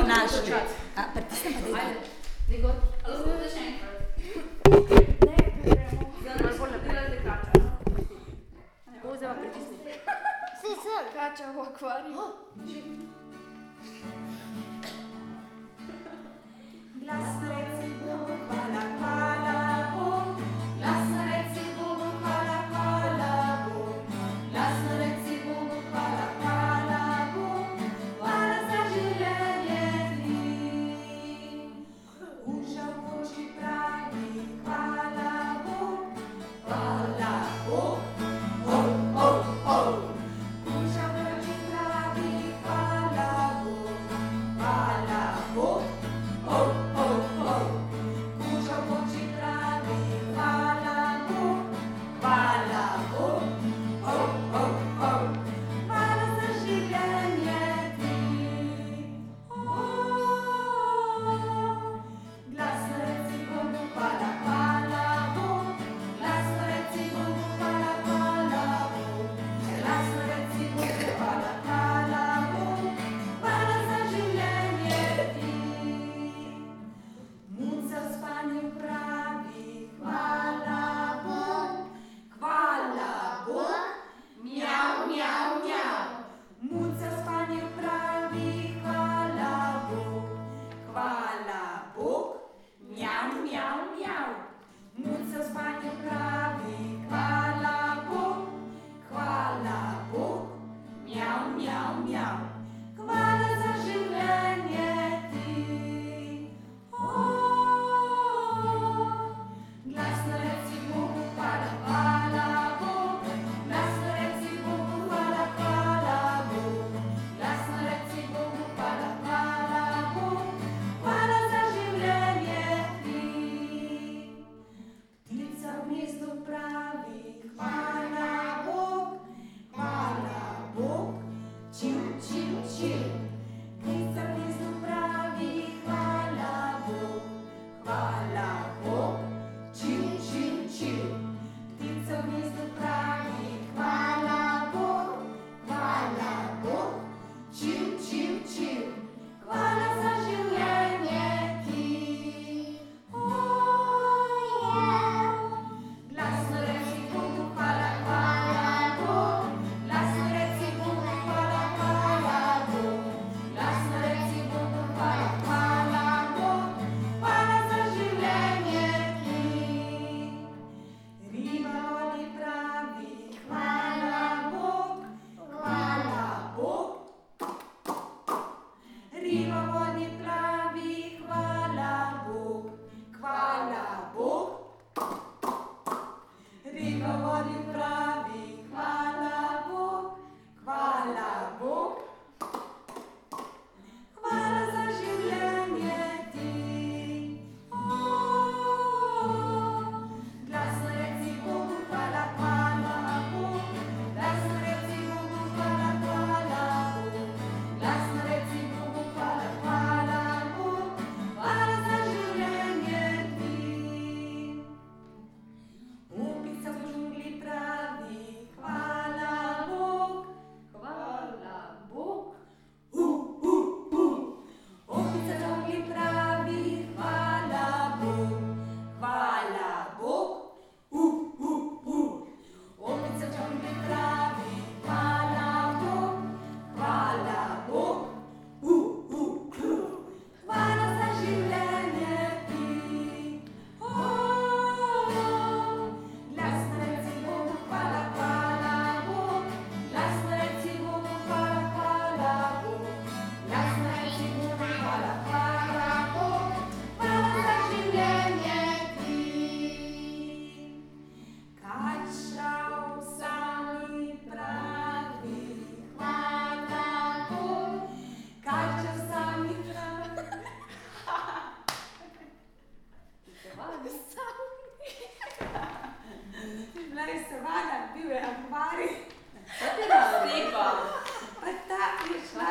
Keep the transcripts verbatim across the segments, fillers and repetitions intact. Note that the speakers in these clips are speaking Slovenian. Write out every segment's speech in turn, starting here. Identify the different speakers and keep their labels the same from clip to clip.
Speaker 1: našli. A, pritisnem pa daj.
Speaker 2: Ajde, gor. Ali lahko da še enkrat?
Speaker 3: Ne, gremo.
Speaker 2: Zdaj bolj napredate kača.
Speaker 3: Bo zdaj pa pritisni.
Speaker 4: Si, sem.
Speaker 3: Kača v akvariju.
Speaker 5: Glasno reci Bogu hvala, hvala Bog. Glasno reci Bogu hvala, hvala Bog. Glasno reci Bogu hvala, hvala Bog. Hvala za življenje ti. Uša v oči pravi, hvala Bog. Hvala Bog. Oh, oh, oh. Uša v oči pravi, hvala Bog. Hvala Bog. Oh, oh, oh. Kuža v oči pravi, hvala Bog, hvala Bog. Oh, oh, oh. Hvala za življenje ti. Oh, glasno reci Bogu hvala, hvala Bog. Glasno reci Bogu hvala, hvala Bog. Glasno reci Bogu hvala, hvala Bog. Hvala za življenje ti. Muca v spanju pravi, hvala Bog, hvala Bog, mjav, mjav, mjav. Muca v spanju pravi, hvala Bog, hvala Bog, mjav, mjav, mjav. Muca v spanju pravi, hvala Bog, hvala Bog, mjav, mjav, mjav. Hvala za življenje ti. Glasno reci Bogu hvala, hvala Bog. Glasno reci Bogu hvala, hvala Bog. Glasno reci Bogu hvala, hvala Bog. Hvala za življenje ti. Ptica v gnezdu pravi, hvala Bog, hvala Bog. Čiv, čiv, čiv. Ptica v gnezdu pravi, hvala Bog, hvala Bog. Čiv, čiv, čiv. Ptica v gnezdu pravi, hvala Bog, hvala Bog. Čiv, čiv, čiv. Hvala za življenje ti. Oh, glasno reci Bogu hvala, hvala Bog. Glasno reci Bogu hvala, hvala Bog. Glasno reci Bogu hvala, hvala Bog. Hvala za življenje ti. Riba v vodi pravi, hvala Bog, hvala Bog. Riba v vodi pravi, hvala Bog, hvala Bog. Riba v vodi pravi, hvala Bog, hvala Bog. Hvala za življenje ti. Oh, glasno reci Bogu hvala, hvala Bog. Glasno reci Bogu hvala, hvala Bog. Glasno reci Bogu hvala, hvala Bog. Hvala za življenje ti. Opica v džungli pravi, hvala Bog, hvala Bog. Uh, uh, uh. Opica v džungli pravi, hvala Bog, hvala Bog. Uh, uh, uh. Opica v džungli pravi, hvala Bog, hvala Bog. Uh, uh, uh. Hvala za življenje ti. Oh, glasno reci Bogu hvala, hvala Bog. Glasno reci Bogu hvala, hvala Bog. Glasno reci Bogu hvala, hvala Bog. Hvala za življenje ti. Kača v sami pravi, hvala Bog. Kača v sami pravi. Bila je savana, bil je akvarij.
Speaker 2: Kaj ti raztepa?
Speaker 5: Pa ta je šla.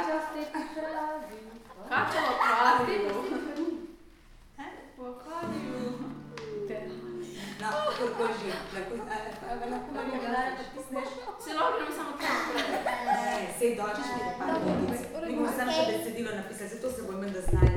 Speaker 2: Kača v akvariju.
Speaker 5: V akvariju. No, kako že, lahko, a, a, lahko Marija Galara pritisneš?
Speaker 2: Se lahko gremo samo tam naprej.
Speaker 5: Ne, sej dođeš mi da par minut. samo še besedilo napisali, zato se bojim, da znajde.